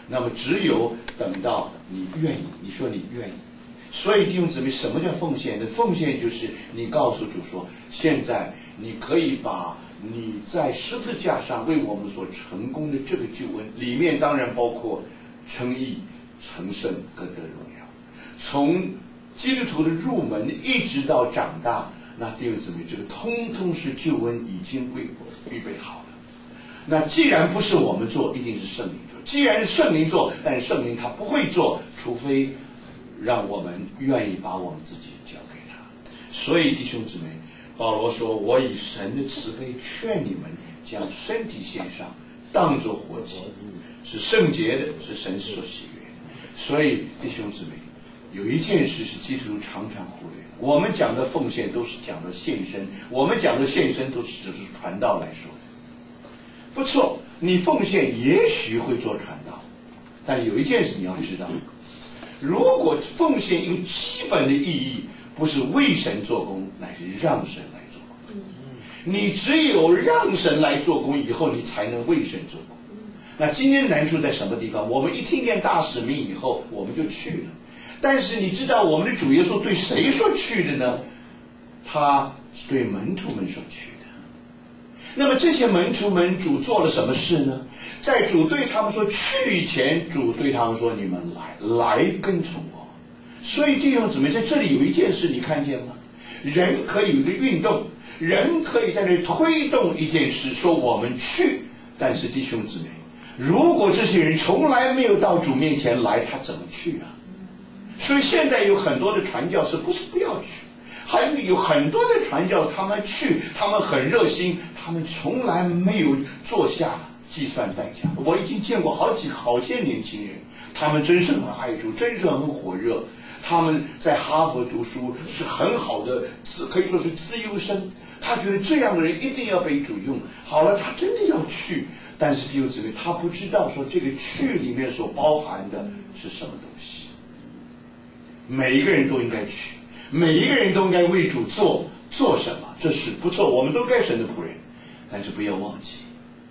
那么只有等到你愿意，你说你愿意。所以弟兄姊妹，什么叫奉献呢？奉献就是你告诉主说，现在你可以把你在十字架上为我们所成功的这个救恩，里面当然包括称义、成圣、更得荣耀。从基督徒的入门一直到长大，那弟兄姊妹，这个通通是救恩已经为我预备好了。那既然不是我们做，一定是圣灵做。既然是圣灵做，但是圣灵他不会做，除非让我们愿意把我们自己交给他。所以弟兄姊妹，保罗说，我以神的慈悲劝你们将身体献上，当作活祭，是圣洁的，是神所喜悦的。所以弟兄姊妹，有一件事是基督徒常常忽略的，我们讲的奉献都是讲的献身，我们讲的献身都是只是传道来说的。不错，你奉献也许会做传道，但有一件事你要知道，如果奉献一个基本的意义不是为神做工，乃是让神来做工。你只有让神来做工以后，你才能为神做工。那今天难处在什么地方？我们一听见大使命以后，我们就去了。但是你知道我们的主耶稣对谁说去的呢？他是对门徒们说去的。那么这些门徒们，主做了什么事呢？在主对他们说去以前，主对他们说，你们来跟从我。所以弟兄姊妹，在这里有一件事你看见吗？人可以有一个运动，人可以在这里推动一件事，说我们去。但是弟兄姊妹，如果这些人从来没有到主面前来，他怎么去啊？所以现在有很多的传教士不是不要去，还有很多的传教他们去，他们很热心，他们从来没有坐下计算代价。我已经见过好些年轻人，他们真是很爱主，真是很火热。他们在哈佛读书是很好的，可以说是资优生。他觉得这样的人一定要被主用。好了，他真的要去，但是弟兄姊妹，他不知道说这个去里面所包含的是什么东西。每一个人都应该去，每一个人都应该为主做什么，这是不错，我们都该神的仆人。但是不要忘记，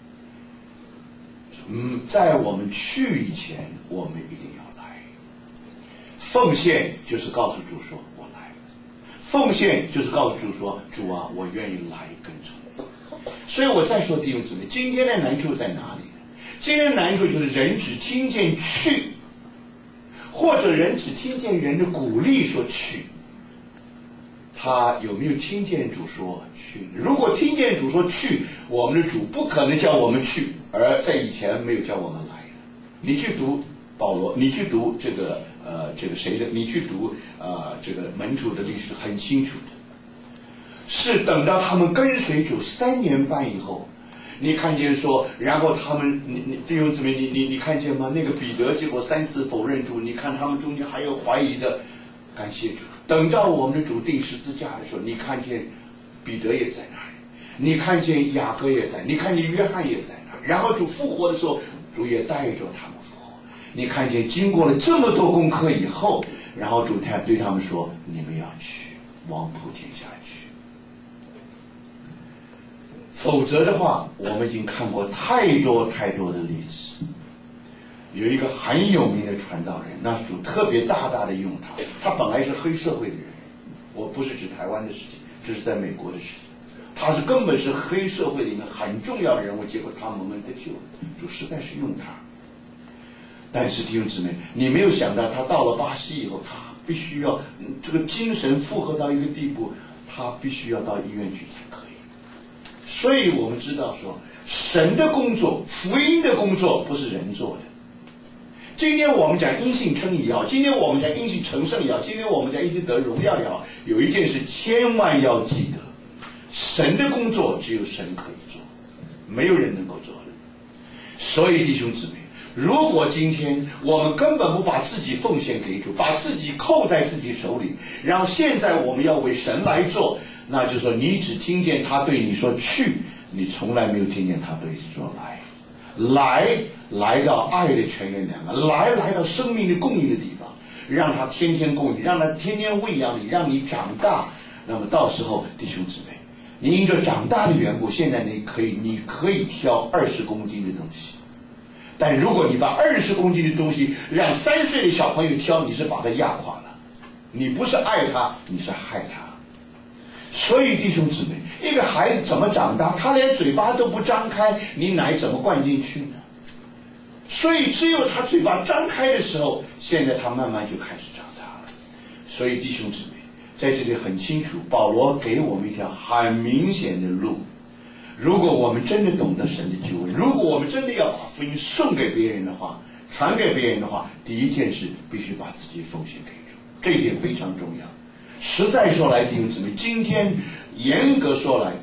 在我们去以前，我们一定要来。奉献就是告诉主说，我来了。奉献就是告诉主说，主啊，我愿意来跟从你。所以我再说弟兄姊妹，今天的难处在哪里呢？今天的难处就是人只听见去，或者人只听见人的鼓励说去，他有没有听见主说去？如果听见主说去，我们的主不可能叫我们去，而在以前没有叫我们来的。你去读保罗，你去读这个谁的，你去读这个门徒的历史，很清楚的，是等到他们跟随主3年半以后，你看见说，然后他们，你弟兄姊妹，你看见吗？那个彼得结果3次否认主，你看他们中间还有怀疑的，感谢主。等到我们的主钉十字架的时候，你看见彼得也在那里，你看见雅各也在，你看见约翰也在那里。然后主复活的时候，主也带着他们复活。你看见经过了这么多功课以后，然后主对他们说：“你们要去，往普天下去。”否则的话，我们已经看过太多的例子。有一个很有名的传道人，那主特别大的用他。他本来是黑社会的人，我不是指台湾的事情，这是在美国的事情。他是根本是黑社会里面很重要的人物，结果他蒙恩得救，主实在是用他。但是弟兄姊妹，你没有想到他到了巴西以后，他必须要这个精神负荷到一个地步，他必须要到医院去才可以。所以我们知道说，神的工作，福音的工作不是人做的。今天我们讲因信称义也好，今天我们讲因信成圣也好，今天我们讲因信得荣耀也好，有一件事千万要记得，神的工作只有神可以做，没有人能够做的。所以弟兄姊妹，如果今天我们根本不把自己奉献给主，把自己扣在自己手里，然后现在我们要为神来做，那就是说你只听见他对你说去，你从来没有听见他对你说来到爱的泉源两岸，来到生命的供应的地方，让他天天供应，让他天天喂养你，让你长大。那么到时候弟兄姊妹，你因着长大的缘故，现在你可以挑20公斤的东西， 但如果你把20公斤的东西让3岁的小朋友挑，你是把他压垮了，你不是爱他，你是害他。所以弟兄姊妹，一个孩子怎么长大，他连嘴巴都不张开，你奶怎么灌进去呢？所以只有他嘴巴张开的时候，现在他慢慢就开始长大了。所以弟兄姊妹，在这里很清楚，保罗给我们一条很明显的路。如果我们真的懂得神的救恩，如果我们真的要把福音送给别人的话，传给别人的话，第一件事必须把自己奉献给主，这一点非常重要。实在说来，弟兄姊妹，今天严格说来，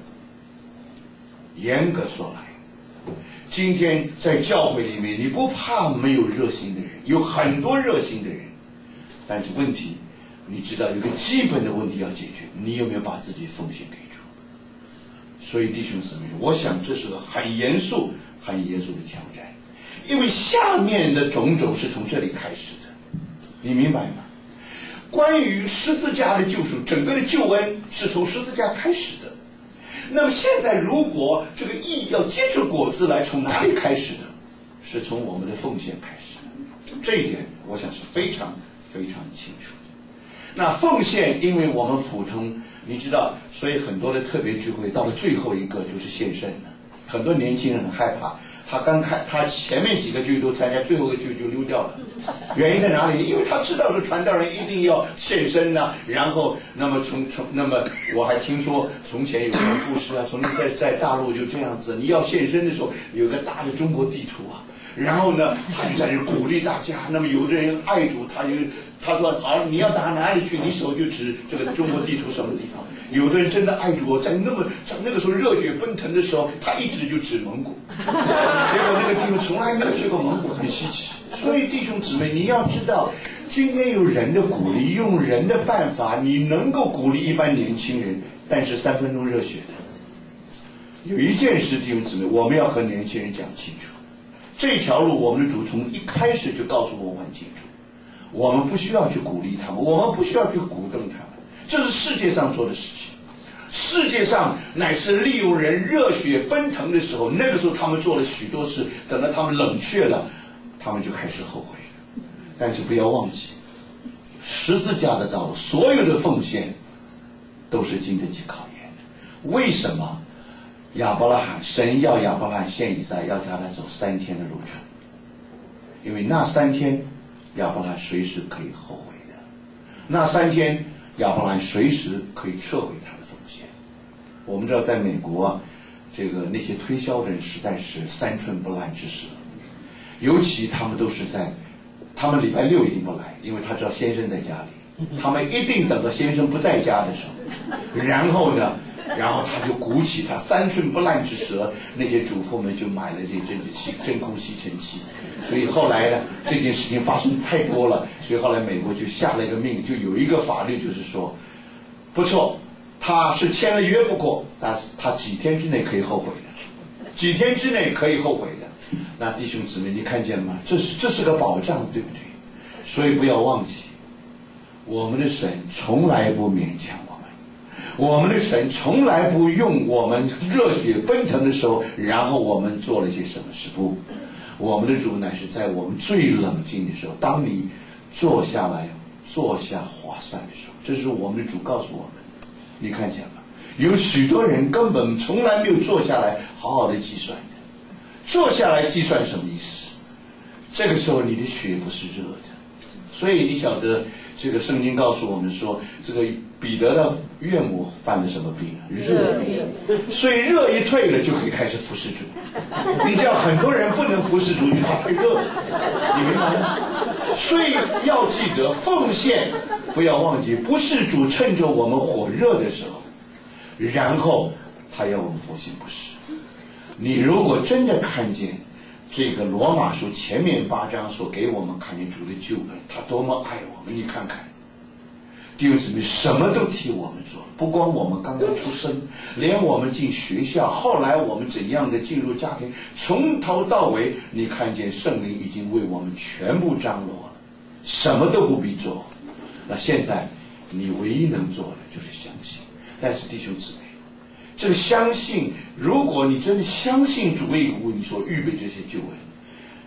今天在教会里面，你不怕没有热心的人，有很多热心的人，但是问题，你知道有个基本的问题要解决，你有没有把自己奉献给主？所以弟兄姊妹，我想这是个很严肃的挑战，因为下面的种种是从这里开始的，你明白吗？关于十字架的救赎，整个的救恩是从十字架开始的。那么现在如果这个义要结出果子来，从哪里开始的？是从我们的奉献开始的。这一点我想是非常清楚的。那奉献，因为我们普通你知道，所以很多的特别聚会到了最后一个就是献身了。很多年轻人很害怕，他前面几个聚都参加，最后一个聚就溜掉了。原因在哪里？因为他知道说传道人一定要献身呐，然后那么我还听说从前有个故事啊，从在大陆就这样子，你要献身的时候有个大的中国地图啊，然后呢他就在这鼓励大家，那么有的人爱主，他说好，你要打哪里去，你手就指这个中国地图什么地方。有的人真的爱主，在那个时候热血奔腾的时候，他一直就指蒙古，结果那个地方从来没有去过蒙古，很稀奇。所以弟兄姊妹，你要知道，今天有人的鼓励，用人的办法，你能够鼓励一般年轻人，但是3分钟热血的。有一件事，弟兄姊妹，我们要和年轻人讲清楚，这条路我们的主从一开始就告诉我们很清楚，我们不需要去鼓励他们，我们不需要去鼓动他们，这是世界上做的事情。世界上乃是利用人热血奔腾的时候，那个时候他们做了许多事，等到他们冷却了，他们就开始后悔了。但是不要忘记，十字架的道路，所有的奉献都是经得起考验的。为什么神要亚伯拉罕献以撒，要叫他走3天的路程？因为那3天亚伯拉罕随时可以后悔的，那3天亚伯拉罕随时可以撤回他的奉献。我们知道在美国啊，这个那些推销的人实在是3寸不烂之舌，尤其他们礼拜6一定不来，因为他知道先生在家里，他们一定等到先生不在家的时候，然后他就鼓起他3寸不烂之舌，那些主妇们就买了这真空吸尘器。所以后来呢，这件事情发生太多了，所以后来美国就下了一个命，就有一个法律，就是说，不错，他是签了约不过，但是他几天之内可以后悔的，几天之内可以后悔的。那弟兄姊妹，你看见吗？这是个保障，对不对？所以不要忘记，我们的神从来不勉强我们的神从来不用我们热血奔腾的时候，然后我们做了些什么事。不，我们的主乃是在我们最冷静的时候，当你坐下划算的时候，这是我们的主告诉我们。你看见吗？有许多人根本从来没有坐下来好好的计算的。坐下来计算什么意思？这个时候你的血不是热的。所以你晓得，这个圣经告诉我们说，这个彼得的岳母犯了什么病？热病。所以热一退了，就可以开始服侍主。你知道很多人不能服侍主，因为他太热了，你明白吗？所以要记得奉献，不要忘记，不是主趁着我们火热的时候，然后他要我们奉献，不是。你如果真的看见这个罗马书前面8章所给我们看见主的救恩，他多么爱我们，你看看，弟兄姊妹，什么都替我们做，不光我们刚刚出生，连我们进学校，后来我们怎样的进入家庭，从头到尾，你看见圣灵已经为我们全部张罗了，什么都不必做。那现在你唯一能做的就是相信。但是弟兄姊妹，这个相信，如果你真的相信主为你所预备这些救恩，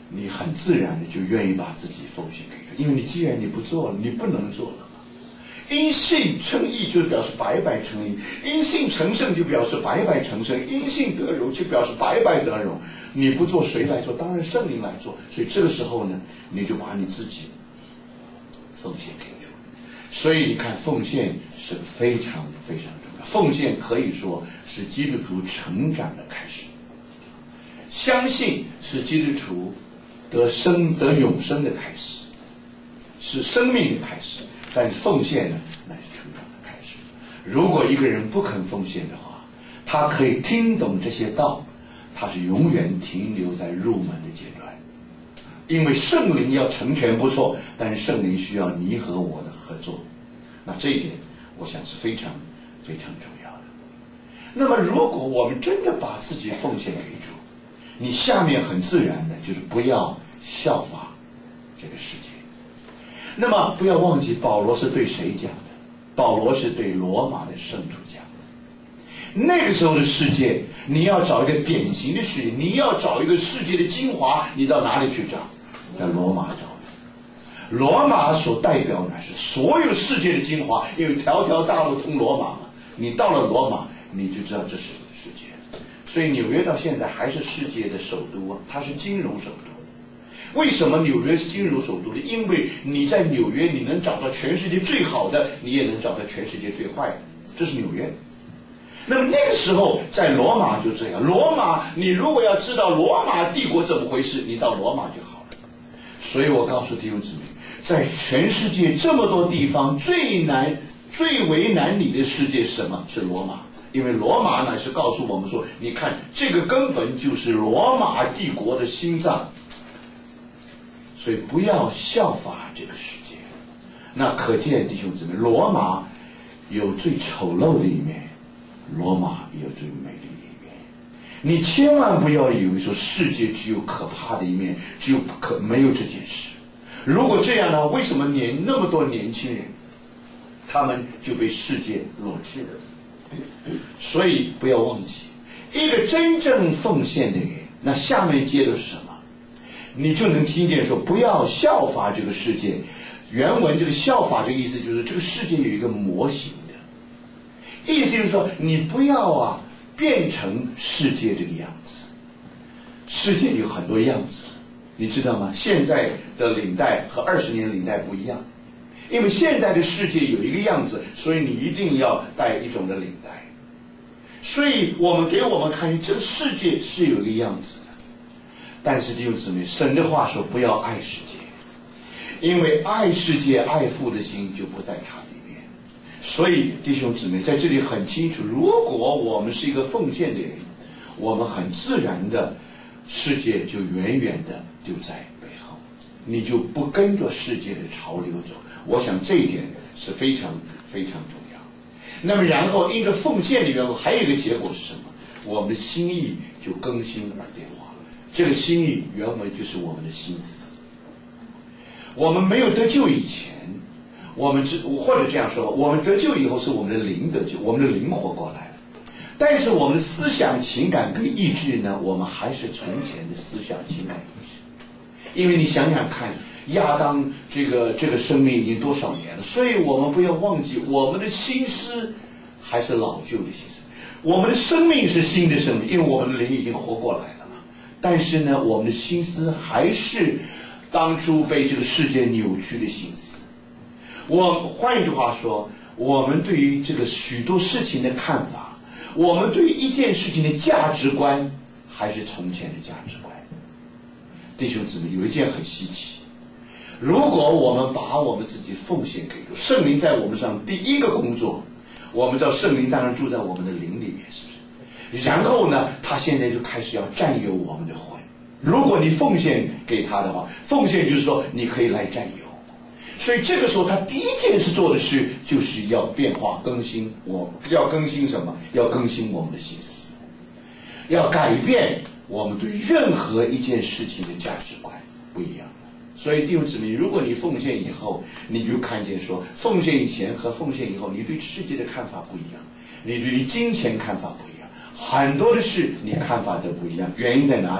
你很自然的就愿意把自己奉献给主，因为你既然你不做了，你不能做了嘛。因信称义就表示白白称义，因信成圣就表示白白成圣，因信得荣就表示白白得荣。你不做谁来做？当然圣灵来做。所以这个时候呢，你就把你自己奉献给主。所以你看，奉献是非常非常重要，奉献可以说是基督徒成长的开始。相信是基督徒得永生的开始，是生命的开始。但是奉献呢，那是成长的开始。如果一个人不肯奉献的话，他可以听懂这些道，他是永远停留在入门的阶段。因为圣灵要成全不错，但是圣灵需要你和我的合作。那这一点我想是非常非常重要的。那么如果我们真的把自己奉献给主，你下面很自然的就是不要效法这个世界。那么不要忘记，保罗是对谁讲的？保罗是对罗马的圣徒讲的。那个时候的世界，你要找一个典型的世界，你要找一个世界的精华，你到哪里去找？在罗马找的。罗马所代表的是所有世界的精华，因为条条大路通罗马嘛。你到了罗马，你就知道这是世界。所以纽约到现在还是世界的首都啊，它是金融首都。为什么纽约是金融首都呢？因为你在纽约，你能找到全世界最好的，你也能找到全世界最坏的，这是纽约。那么那个时候在罗马就这样，罗马你如果要知道罗马帝国怎么回事，你到罗马就好了。所以我告诉弟兄姊妹，在全世界这么多地方，最为难你的世界是什么？是罗马。因为罗马乃是告诉我们说，你看这个根本就是罗马帝国的心脏。所以不要效法这个世界。那可见弟兄姊妹，罗马有最丑陋的一面，罗马也有最美丽的一面。你千万不要以为说世界只有可怕的一面，没有这件事。如果这样呢，为什么那么多年轻人他们就被世界裸弃了？所以不要忘记，一个真正奉献的人，那下面接的是什么？你就能听见说，不要效法这个世界。原文这个效法这个意思就是这个世界有一个模型的，意思就是说你不要变成世界这个样子。世界有很多样子，你知道吗？现在的领带和20年领带不一样，因为现在的世界有一个样子，所以你一定要带一种的领带。所以我们给我们看，这个世界是有一个样子的。但是弟兄姊妹，神的话说不要爱世界，因为爱世界爱父的心就不在它里面。所以弟兄姊妹在这里很清楚，如果我们是一个奉献的人，我们很自然的世界就远远的丢在背后，你就不跟着世界的潮流走。我想这一点是非常非常重要。那么然后因着奉献的缘故，还有一个结果是什么？我们的心意就更新而变化。这个心意原文就是我们的心思。我们没有得救以前，或者这样说，我们得救以后是我们的灵得救，我们的灵活过来了。但是我们的思想、情感跟意志呢，我们还是从前的思想、情感、意志。因为你想想看，亚当这个生命已经多少年了，所以我们不要忘记，我们的心思还是老旧的心思。我们的生命是新的生命，因为我们的灵已经活过来了。但是呢，我们的心思还是当初被这个世界扭曲的心思。换一句话说，我们对于这个许多事情的看法，我们对于一件事情的价值观，还是从前的价值观。弟兄姊妹，有一件很稀奇，如果我们把我们自己奉献给主，圣灵在我们上第一个工作，我们知道圣灵当然住在我们的灵里面，是不是？然后呢，他现在就开始要占有我们的魂。如果你奉献给他的话，奉献就是说你可以来占有。所以这个时候他第一件事做的事就是要变化更新。要更新什么？要更新我们的心思，要改变我们对任何一件事情的价值观不一样。所以弟兄姊妹，如果你奉献以后，你就看见说，奉献以前和奉献以后，你对世界的看法不一样，你对金钱看法不一样，很多的事你看法都不一样。原因在哪里？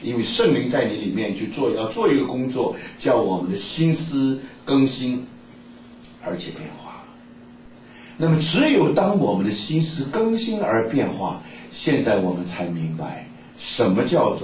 因为圣灵在你里面去要做一个工作，叫我们的心思更新，而且变化。那么只有当我们的心思更新而变化，现在我们才明白什么叫做